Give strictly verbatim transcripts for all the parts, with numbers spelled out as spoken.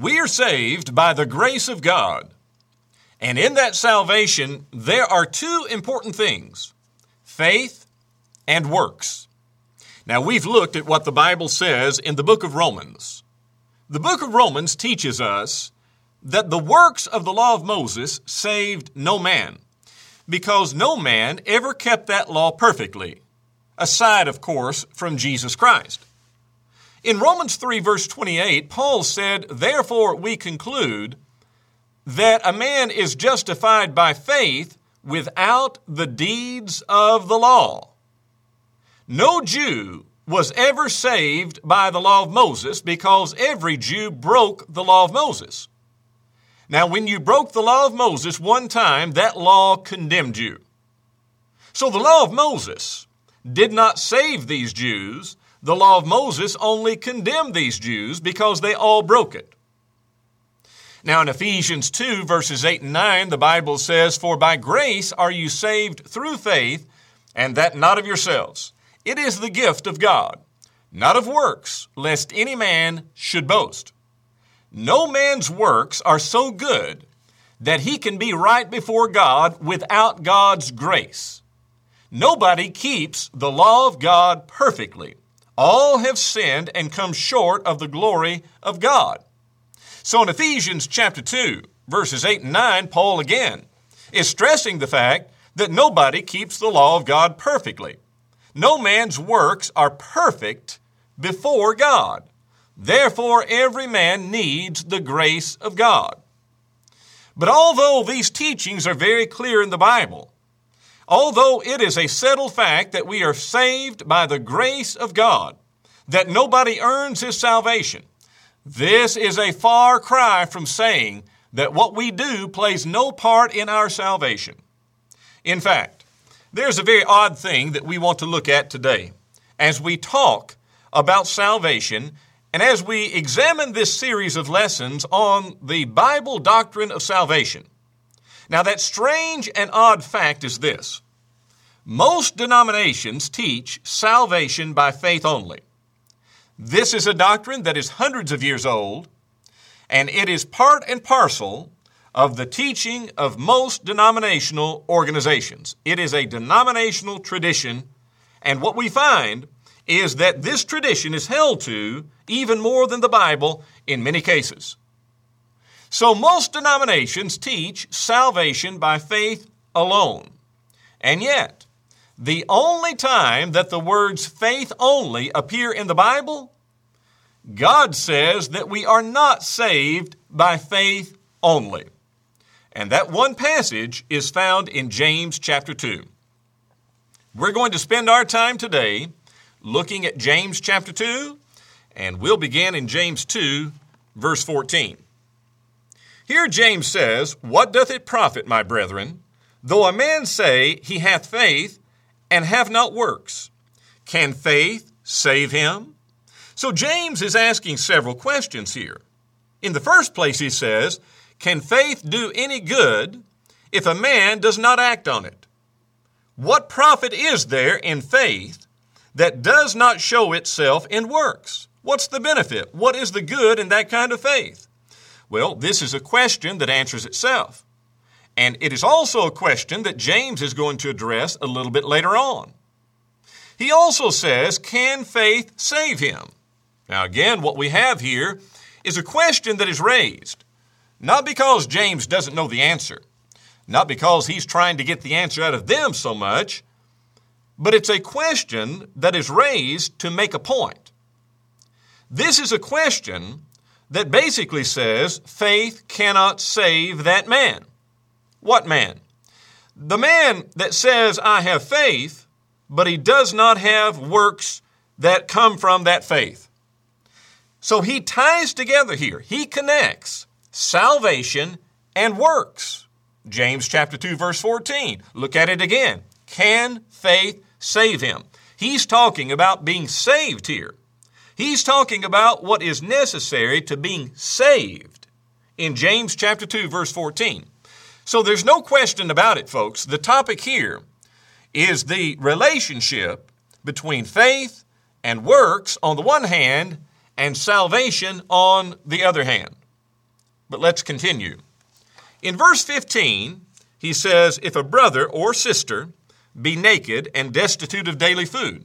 We are saved by the grace of God. And in that salvation, there are two important things, faith and works. Now, we've looked at what the Bible says in the book of Romans. The book of Romans teaches us that the works of the law of Moses saved no man, because no man ever kept that law perfectly, aside, of course, from Jesus Christ. In Romans three, verse twenty-eight, Paul said, "Therefore we conclude that a man is justified by faith without the deeds of the law." No Jew was ever saved by the law of Moses because every Jew broke the law of Moses. Now, when you broke the law of Moses one time, that law condemned you. So the law of Moses did not save these Jews. The law of Moses only condemned these Jews because they all broke it. Now in Ephesians two, verses eight and nine, the Bible says, "For by grace are you saved through faith, and that not of yourselves. It is the gift of God, not of works, lest any man should boast." No man's works are so good that he can be right before God without God's grace. Nobody keeps the law of God perfectly. All have sinned and come short of the glory of God. So in Ephesians chapter two, verses eight and nine, Paul again is stressing the fact that nobody keeps the law of God perfectly. No man's works are perfect before God. Therefore, every man needs the grace of God. But although these teachings are very clear in the Bible, although it is a settled fact that we are saved by the grace of God, that nobody earns his salvation, this is a far cry from saying that what we do plays no part in our salvation. In fact, there's a very odd thing that we want to look at today as we talk about salvation and as we examine this series of lessons on the Bible doctrine of salvation. Now, that strange and odd fact is this: most denominations teach salvation by faith only. This is a doctrine that is hundreds of years old, and it is part and parcel of the teaching of most denominational organizations. It is a denominational tradition, and what we find is that this tradition is held to even more than the Bible in many cases. So most denominations teach salvation by faith alone. And yet, the only time that the words faith only appear in the Bible, God says that we are not saved by faith only. And that one passage is found in James chapter two. We're going to spend our time today looking at James chapter two, and we'll begin in James two, verse fourteen. Here James says, "What doth it profit, my brethren, though a man say he hath faith and have not works? Can faith save him?" So James is asking several questions here. In the first place, he says, can faith do any good if a man does not act on it? What profit is there in faith that does not show itself in works? What's the benefit? What is the good in that kind of faith? Well, this is a question that answers itself. And it is also a question that James is going to address a little bit later on. He also says, can faith save him? Now again, what we have here is a question that is raised, not because James doesn't know the answer, not because he's trying to get the answer out of them so much, but it's a question that is raised to make a point. This is a question that basically says faith cannot save that man. What man? The man that says, I have faith, but he does not have works that come from that faith. So he ties together here. He connects salvation and works. James chapter two, verse fourteen. Look at it again. Can faith save him? He's talking about being saved here. He's talking about what is necessary to being saved in James chapter two, verse fourteen. So there's no question about it, folks. The topic here is the relationship between faith and works on the one hand and salvation on the other hand. But let's continue. In verse fifteen, he says, if a brother or sister be naked and destitute of daily food.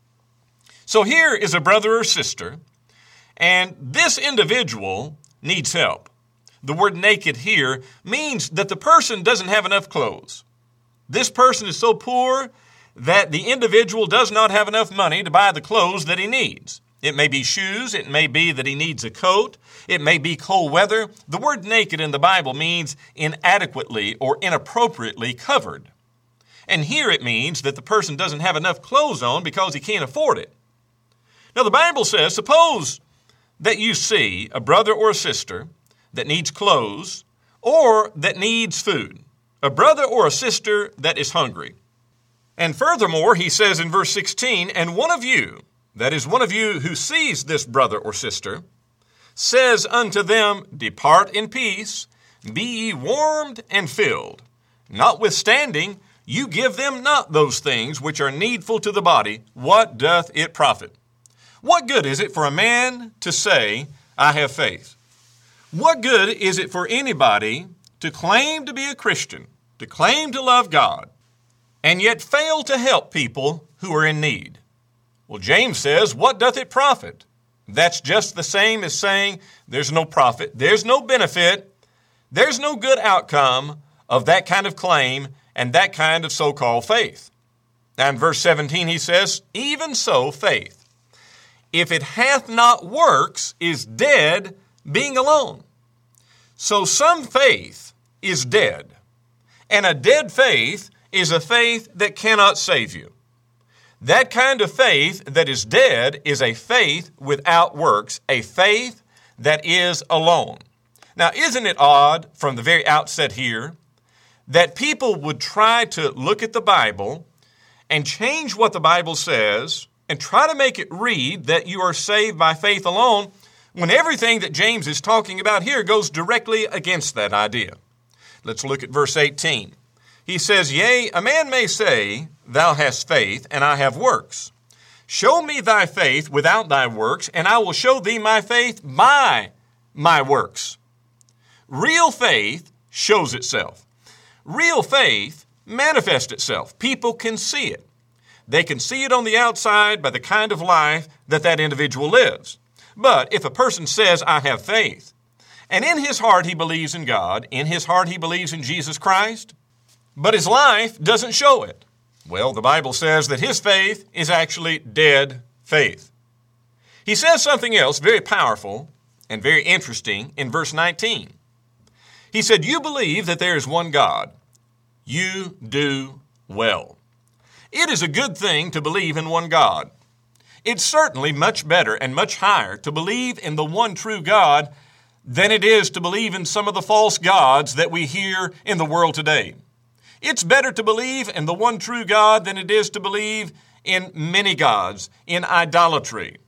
So here is a brother or sister, and this individual needs help. The word naked here means that the person doesn't have enough clothes. This person is so poor that the individual does not have enough money to buy the clothes that he needs. It may be shoes. It may be that he needs a coat. It may be cold weather. The word naked in the Bible means inadequately or inappropriately covered. And here it means that the person doesn't have enough clothes on because he can't afford it. Now the Bible says, suppose that you see a brother or a sister that needs clothes or that needs food, a brother or a sister that is hungry. And furthermore, he says in verse sixteen, and one of you, that is one of you who sees this brother or sister, says unto them, depart in peace, be ye warmed and filled. Notwithstanding, you give them not those things which are needful to the body. What doth it profit? What good is it for a man to say, I have faith? What good is it for anybody to claim to be a Christian, to claim to love God, and yet fail to help people who are in need? Well, James says, what doth it profit? That's just the same as saying there's no profit, there's no benefit, there's no good outcome of that kind of claim and that kind of so-called faith. Now in verse seventeen he says, even so faith, if it hath not works, is dead, being alone. So some faith is dead, and a dead faith is a faith that cannot save you. That kind of faith that is dead is a faith without works, a faith that is alone. Now, isn't it odd from the very outset here that people would try to look at the Bible and change what the Bible says and try to make it read that you are saved by faith alone, when everything that James is talking about here goes directly against that idea? Let's look at verse eighteen. He says, yea, a man may say, thou hast faith, and I have works. Show me thy faith without thy works, and I will show thee my faith by my works. Real faith shows itself. Real faith manifests itself. People can see it. They can see it on the outside by the kind of life that that individual lives. But if a person says, I have faith, and in his heart he believes in God, in his heart he believes in Jesus Christ, but his life doesn't show it, well, the Bible says that his faith is actually dead faith. He says something else very powerful and very interesting in verse nineteen. He said, you believe that there is one God. You do well. It is a good thing to believe in one God. It's certainly much better and much higher to believe in the one true God than it is to believe in some of the false gods that we hear in the world today. It's better to believe in the one true God than it is to believe in many gods, in idolatry.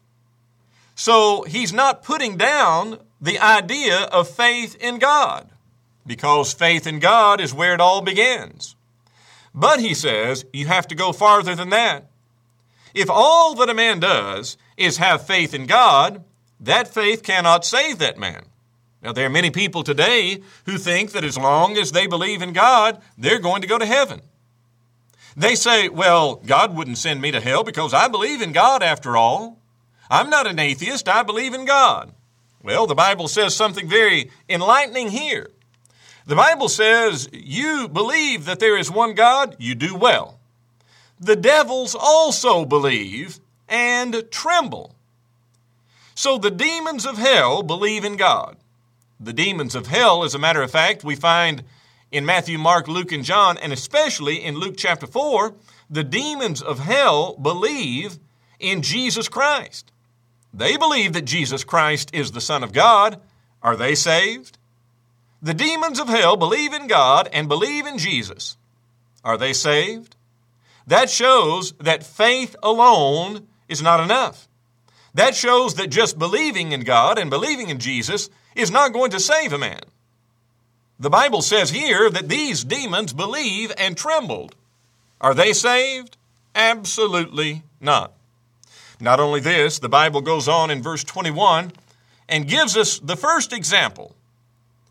So he's not putting down the idea of faith in God, because faith in God is where it all begins. But he says you have to go farther than that. If all that a man does is have faith in God, that faith cannot save that man. Now, there are many people today who think that as long as they believe in God, they're going to go to heaven. They say, well, God wouldn't send me to hell because I believe in God after all. I'm not an atheist, I believe in God. Well, the Bible says something very enlightening here. The Bible says, you believe that there is one God, you do well. The devils also believe and tremble. So the demons of hell believe in God. The demons of hell, as a matter of fact, we find in Matthew, Mark, Luke, and John, and especially in Luke chapter four, the demons of hell believe in Jesus Christ. They believe that Jesus Christ is the Son of God. Are they saved? The demons of hell believe in God and believe in Jesus. Are they saved? That shows that faith alone is not enough. That shows that just believing in God and believing in Jesus is not going to save a man. The Bible says here that these demons believe and trembled. Are they saved? Absolutely not. Not only this, the Bible goes on in verse twenty-one and gives us the first example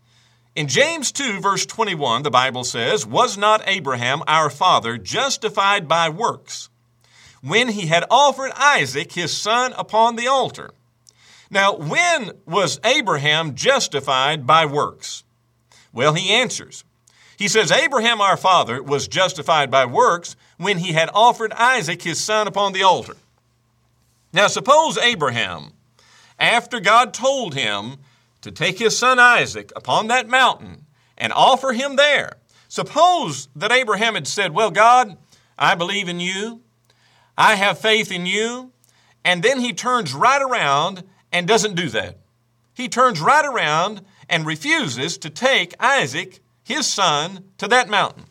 In James two, verse twenty-one, the Bible says, "Was not Abraham our father justified by works, when he had offered Isaac his son upon the altar?" Now, when was Abraham justified by works? Well, he answers. He says, Abraham our father was justified by works when he had offered Isaac his son upon the altar. Now, suppose Abraham, after God told him to take his son Isaac upon that mountain and offer him there, suppose that Abraham had said, well, God, I believe in you. I have faith in you. And then he turns right around and doesn't do that. He turns right around and refuses to take Isaac, his son, to that mountain.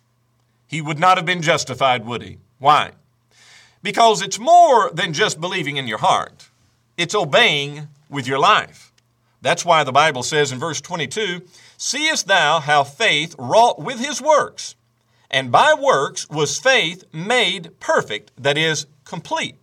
He would not have been justified, would he? Why? Because it's more than just believing in your heart. It's obeying with your life. That's why the Bible says in verse twenty-two, "Seest thou how faith wrought with his works? And by works was faith made perfect," that is, complete.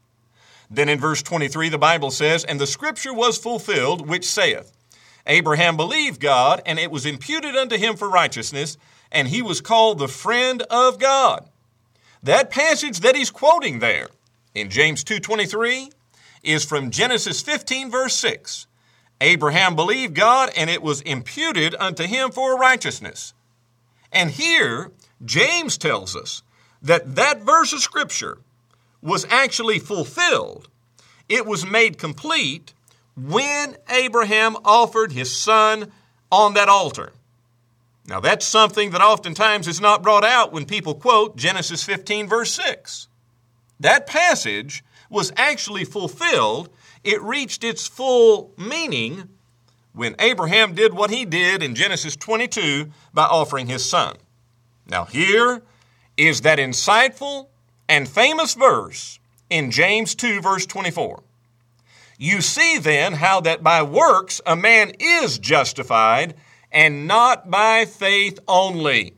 Then in verse twenty-three, the Bible says, "And the scripture was fulfilled, which saith, Abraham believed God, and it was imputed unto him for righteousness, and he was called the friend of God." That passage that he's quoting there in James two twenty-three is from Genesis fifteen, verse six. Abraham believed God, and it was imputed unto him for righteousness. And here, James tells us that that verse of Scripture was actually fulfilled. It was made complete when Abraham offered his son on that altar. Now, that's something that oftentimes is not brought out when people quote Genesis fifteen, verse six. That passage was actually fulfilled. It reached its full meaning when Abraham did what he did in Genesis twenty-two by offering his son. Now, here is that insightful and famous verse in James two, verse twenty-four. "You see then how that by works a man is justified, and not by faith only."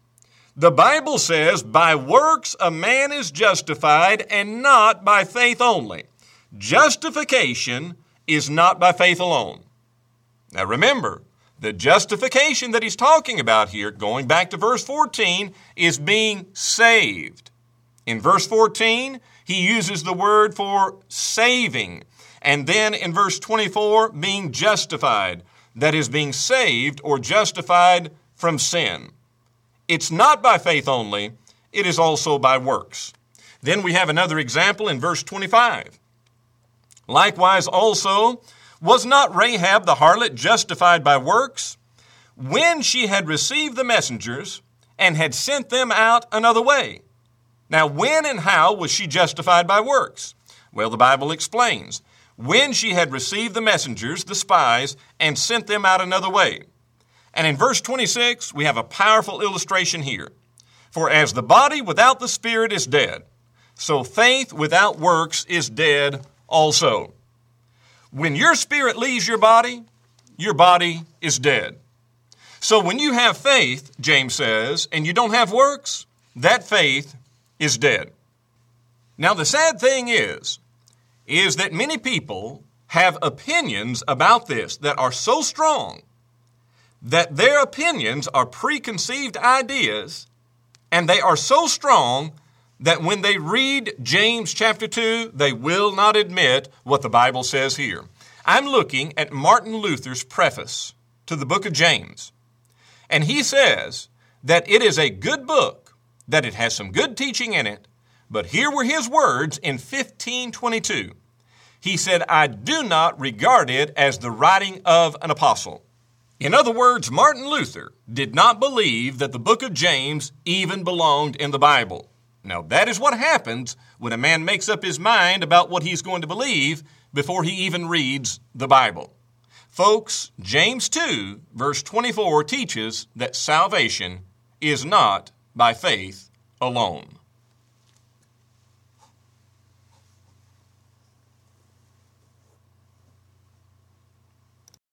The Bible says, by works a man is justified, and not by faith only. Justification is not by faith alone. Now remember, the justification that he's talking about here, going back to verse fourteen, is being saved. In verse fourteen, he uses the word for saving. And then in verse twenty-four, being justified. That is, being saved or justified from sin. It's not by faith only, it is also by works. Then we have another example in verse twenty-five. "Likewise also, was not Rahab the harlot justified by works, when she had received the messengers and had sent them out another way?" Now, when and how was she justified by works? Well, the Bible explains. When she had received the messengers, the spies, and sent them out another way. And in verse twenty-six, we have a powerful illustration here. "For as the body without the spirit is dead, so faith without works is dead also." When your spirit leaves your body, your body is dead. So when you have faith, James says, and you don't have works, that faith is dead. Now, the sad thing is, is that many people have opinions about this that are so strong that their opinions are preconceived ideas, and they are so strong that when they read James chapter two, they will not admit what the Bible says here. I'm looking at Martin Luther's preface to the book of James, and he says that it is a good book, that it has some good teaching in it, but here were his words in fifteen twenty-two. He said, "I do not regard it as the writing of an apostle." In other words, Martin Luther did not believe that the book of James even belonged in the Bible. Now, that is what happens when a man makes up his mind about what he's going to believe before he even reads the Bible. Folks, James two, verse twenty-four teaches that salvation is not by faith alone.